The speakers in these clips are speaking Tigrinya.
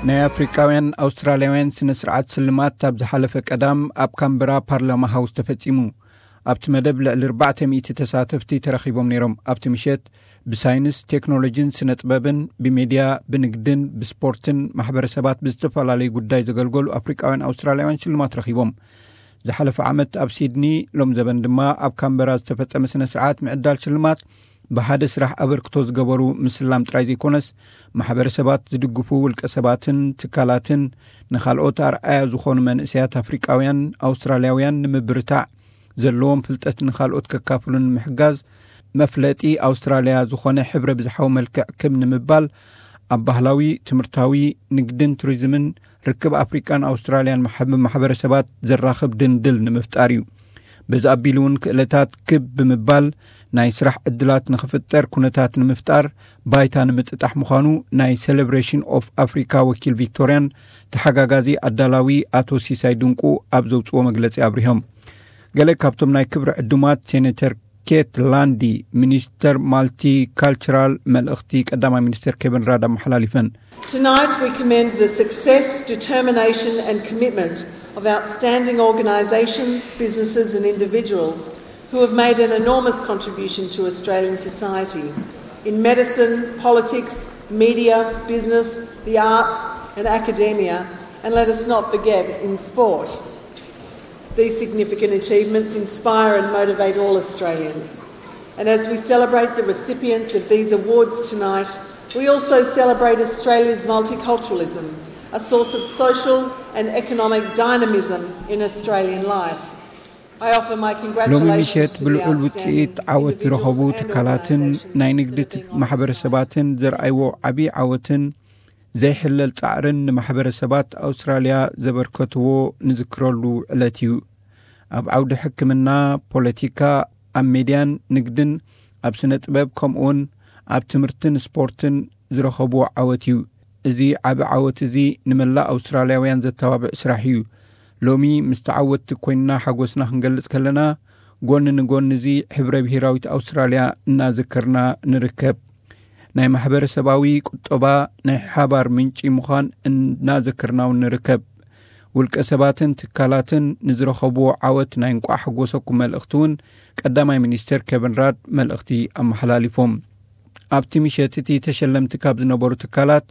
ናይ ኣፍሪካውያን ኣውስትራልያውያን ስነ-ስርዓት ስልማት ኣብ ዝሓለፈ ቀዳም ኣብ ካምበራ ፓርላማ ሃውስ ተፈጺሙ ኣብቲ መደብ ልዕሊ 400 ተሳተፍቲ ተረኺቦም ነይሮም። ኣብቲ ምሸት ብሳይንስ ቴክኖሎጂን ስነ-ጥበብን ብሚድያ ብንግድን ብስፖርትን ማሕበረሰባት ብዝተፈላለዩ ጉዳይ ዘገልገሉ ኣፍሪካውያን ኣውስትራልያውያን ስልማት ረኺቦም። ዝሓለፈ ዓመት ኣብ ሲድኒ ሎም ዘበን ድማ ኣብ ካምበራ ዝተፈጸመ ስነ-ስርዓት ምዕዳል ስልማት ብሓደ ስራሕ ኣበርክቶ ዝገበሩ ምስላም ጥራይ ዘይኮነስ ማሕበረሰባት ዝድግፉ ውልቀ ሰባትን ትካላትን ንኻልኦት ኣርኣያ ዝኾኑ መንእሰያት ኣፍሪካውያን ኣውስትራልያውያን ንምብርታዕ ዘለዎም ፍልጠት ንኻልኦት ከካፍሉን ምሕጋዝ መፍለጢ ኣውስትራልያ ዝኾነ ሕብረ ብዝሓዊ መልክዕ ከም ንምባል ኣብ ባህላዊ ትምህርታዊ ንግድን ቱሪዝምን ርክብ ኣፍሪካን ኣውስትራልያን ማሕበረሰባት ዘራኽብ ድንድል ንምፍጣር እዩ። በዚ ኣቢሉ እውን ክእለታት ክብ ብምባል ናይ ስራሕ ዕድላት ንኽፍጠር ኩነታት ንምፍጣር ባይታ ንምጥጣሕ ምዃኑ ናይ ሴሌብሬሽን ኦፍ ኣፍሪካ ወኪል ቪክቶርያን ተሓጋጋዚ ኣዳላዊ ኣቶ ሲሳይ ድንቁ ኣብ ዘውፅዎ መግለፂ ኣብሪሆም። ገለ ካብቶም ናይ ክብሪ ዕዱማት ሴኔተር ኬት ላንዲ ሚኒስተር ማልቲካልቸራል መልእኽቲ ቀዳማይ ሚኒስተር ኬቨን ራድ ኣመሓላሊፈን Tonight we commend the success, determination and commitment of outstanding organisations, businesses and individuals who have made an enormous contribution to Australian society in medicine, politics, media, business, the arts and academia, and let us not forget in sport. These significant achievements inspire and motivate all Australians. And as we celebrate the recipients of these awards tonight, we also celebrate Australia's multiculturalism, a source of social and economic dynamism in Australian life. I offer my congratulations to the outstanding individuals and organisations. ናይ ንግዲ ማሕበረሰባትን ዘርኣይዎ ዓብይ ዓወትን ዘይሕለል ጻዕርን ንማሕበረሰባት ኣውስትራልያ ዘበርከትዎ ንዝክረሉ ዕለት እዩ። ኣብ ዓውዲ ሕክምና፣ ፖለቲካ፣ ኣብ ሚድያን ንግድን፣ ኣብ ስነ ጥበብ ከምኡውን ኣብ ትምህርትን ስፖርትን ዝረኸብዎ ዓወት እዩ። እዚ ዓብይ ዓወት እዚ ንመላእ ኣውስትራልያውያን ዘተባብዕ ስራሕ እዩ። ሎሚ ምስ ተዓወትቲ ኮይንና ሓጎስና ክንገልጽ ከለና ጎኒ ንጎኒ እዚ ሕብረ ብሄራዊት ኣውስትራልያ እናዘከርና ንርከብ። ናይ ማሕበረሰባዊ ቁጠባ ናይ ሓባር ምንጪ ምዃን እናዘከርናውን ንርከብ። ውልቀ ሰባትን ትካላትን ንዝረኸብዎ ዓወት ናይ እንቋዕ ሓጎሰኩም መልእኽቲ እውን ቀዳማይ ሚኒስተር ኬቨን ራድ መልእኽቲ ኣመሓላሊፎም። ኣብቲ ምሸት እቲ ተሸለምቲ ካብ ዝነበሩ ትካላት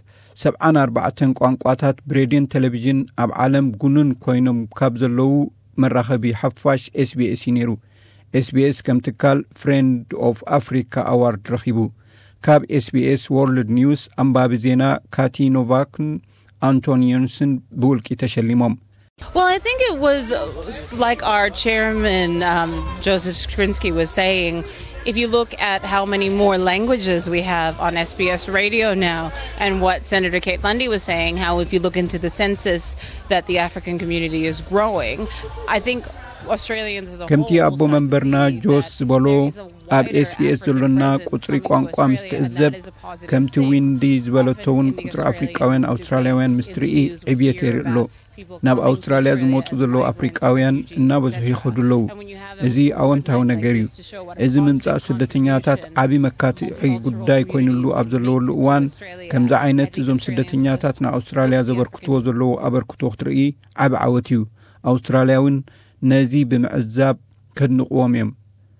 74 ቋንቋታት ብሬድዮን ቴሌቪዥን ኣብ ዓለም ጉኑን ኮይኖም ካብ ዘለዉ መራኸቢ ሓፋሽ SBS ነይሩ። SBS ከም ትካል ፍሬንድ ኦፍ አፍሪካ ኣዋርድ ረኺቡ። ካብ SBS ወርልድ ኒውስ ኣንባቢ ዜና ካቲ ኖቫክን አንቶኒዮንስን ብውልቂ ተሸሊሞም። Well, I think it was like our chairman, Joseph Skrinsky, was saying, if you look at how many more languages we have on SBS radio now, and what Senator Kate Lundy was saying, how if you look into the census that the African community is growing, I think Australians as a whole... ከምቲ ኣቦ መንበርና ጆስ ዝበሎ ኣብ SBS ዘሎና ቁፅሪ ቋንቋ ምስትዕዘብ ከምቲ ዊንዲ ዝበለተውን ቁፅሪ ኣፍሪካውያን ኣውስትራልያውያን ምስትርኢ ዕብየት የርእሎ። ናብ ኣውስትራልያ ዝመፁ ዘለዉ ኣፍሪካውያን እናበዝሑ ይኸዱ ኣለዉ። እዚ ኣወንታዊ ነገር እዩ። እዚ ምምጻእ ስደተኛታት ዓብይ መካትዒ ጉዳይ ኮይኑሉ ኣብ ዘለወሉ እዋን ከምዚ ዓይነት እዞም ስደተኛታት ንኣውስትራልያ ዘበርክትዎ ዘለዉ ኣበርክቶ ክትርኢ ዓብይ ዓወት እዩ። ኣውስትራልያውን ነዚ ብምዕዛብ ከድንቕዎም እዮም።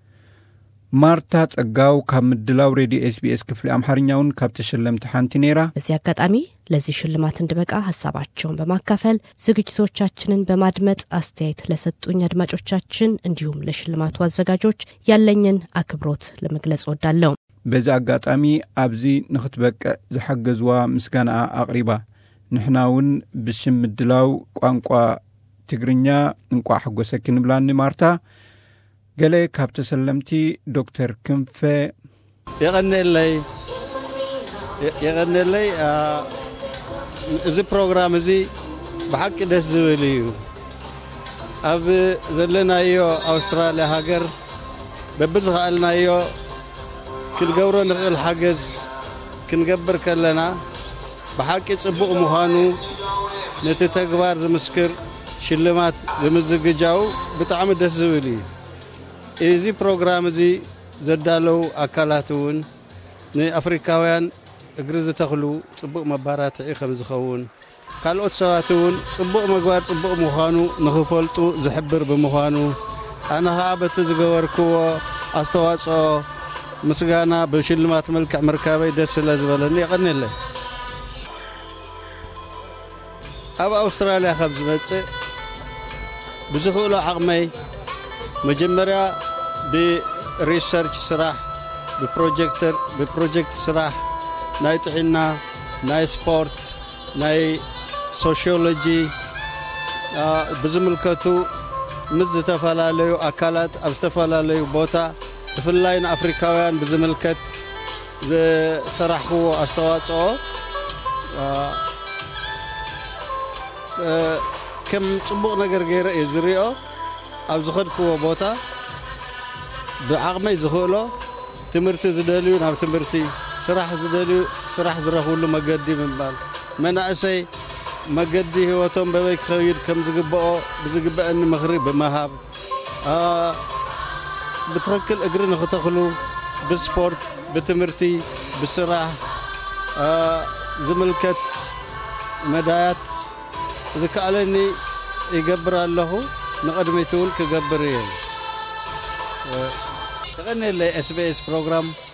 ማርታ ጸጋው ካብ ምድላው ሬድዮ SBS ክፍሊ ኣምሓርኛውን ካብ ተሸለምቲ ሓንቲ ነይራ። በዚህ አጋጣሚ ለዚህ ሽልማት እንድበቃ ሐሳባቸውን በማካፈል ዝግጅቶቻችንን በማድመጥ አስተያየት ለሰጡኝ አድማጮቻችን እንዲሁም ለሽልማቱ አዘጋጆች ያለኝን አክብሮት ለመግለጽ ወዳለው በዚህ አጋጣሚ አብዚ ንኽትበቀ ዝሐገዝዋ ምስጋና አቅሪባ ንሕናውን ብስም ምድላው ቋንቋ ትግርኛ እንቋ ሐጎሰክን ብላኒ ማርታ ገለ ካብ ተሰለምቲ ዶክተር ክንፈ يغني لي እዚ ፕሮግራም እዚ بحق ደስ ዝብል እዩ ኣብ ዘለናዮ ኣውስትራልያ ሃገር በብዝኻልናዮ ክንገብሮ ንኽእል ሓገዝ ክንገብር ከለና بحق ጽቡቕ ምዃኑ ነቲ ተግባር ዝምስክር ሽልማት ዝምዝግጃው ብጣዕሚ ደስ ዝብል እዩ እዚ ፕሮግራም እዚ ዘዳለው አካላቱን ንአፍሪካውያን እግር ዝተኽሉ ጽቡቕ መባራትዒ ከም ዝኸውን ካልኦት ሰባት እውን ጽቡቕ ምግባር ጽቡቕ ምዃኑ ንኽፈልጡ ዝሕብር ብምዃኑ ኣነ ኸኣ በቲ ዝገበርክዎ ኣስተዋጽኦ ምስጋና ብሽልማት መልክዕ ምርካበይ ደስ ስለ ዝበለኒ ይቐኒለይ ኣብ ኣውስትራልያ ካብ ዝመጽእ ብዝኽእሎ ዓቕመይ መጀመርያ ብሪሰርች ስራሕ ብፕሮጀክት ስራሕ ናይ ጥዕና ናይ ስፖርት ናይ ሶሺዮሎጂ ብዝምልከቱ ምስ ዝተፈላለዩ ኣካላት ኣብ ዝተፈላለዩ ቦታ ብፍላይ ንኣፍሪካውያን ብዝምልከት ዝሰራሕክዎ ኣስተዋጽኦ ከም ጽቡቕ ነገር ገይረ እየ ዝሪኦ ኣብ ዝኸድክዎ ቦታ ብዓቕመይ ዝኽእሎ ትምህርቲ ዝደልዩ ናብ ትምህርቲ ስራሕ ዝደልዩ ስራሕ ዝረኽብሉ መገዲ ምባል መናእሰይ መገዲ ህይወቶም በበይ ክኸይድ ከም ዝግብኦ ብዝግብአኒ ምኽሪ ብምሃብ ብትኽክል እግሪ ንኽተኽሉ ብስፖርት ብትምህርቲ ብስራሕ ዝምልከት መዳያት ዝከኣለኒ ይገብር ኣለኹ ንቐድሚት እውን ክገብር እየ ተቐኒለይ SBS ፕሮግራም